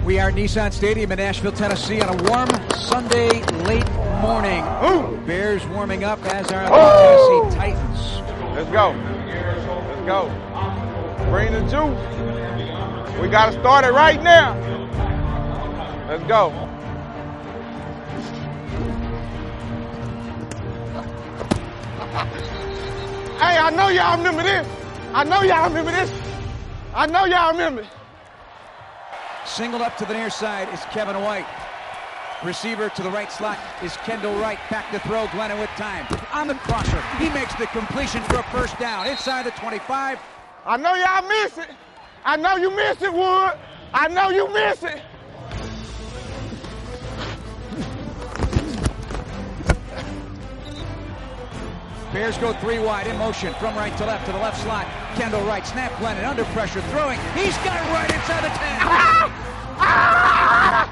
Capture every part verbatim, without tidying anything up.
We are at Nissan Stadium in Nashville, Tennessee on a warm Sunday late morning. Ooh. Bears warming up, as are the Tennessee Titans. Let's go. Let's go. Bring the juice. We got to start it right now. Let's go. Hey, I know y'all remember this. I know y'all remember this. I know y'all remember. Singled up to the near side is Kevin White. Receiver to the right slot is Kendall Wright. Back to throw, Glennon with time. On the crosser, he makes the completion for a first down. Inside the twenty-five. I know y'all miss it. I know you miss it, Wood. I know you miss it. Bears go three wide in motion from right to left to the left slot. Kendall Wright, snap Glennon under pressure, throwing. He's got it right inside the ten. Ah! Ah!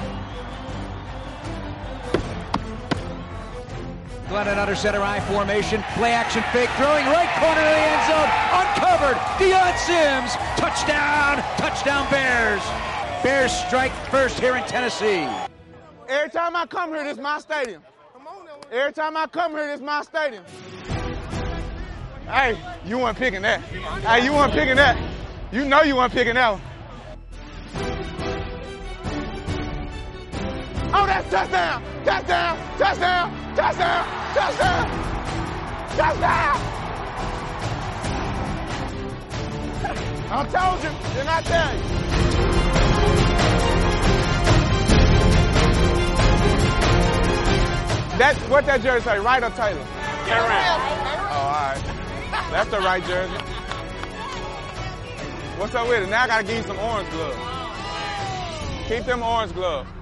Glennon under center I formation, play action fake, throwing right corner of the end zone, uncovered. Deion Sims, touchdown, touchdown Bears. Bears strike first here in Tennessee. Every time I come here, this is my stadium. Every time I come here, this is my stadium. Hey, you weren't picking that. Hey, you weren't picking that. You know you weren't picking that one. Oh, that's touchdown! Touchdown! Touchdown! Touchdown! Touchdown! Touchdown! I told you, didn't I tell you? That, what that jersey say, right or Taylor? Oh, all right. That's the right jersey. What's up with it? Now I gotta give you some orange gloves. Keep them orange gloves.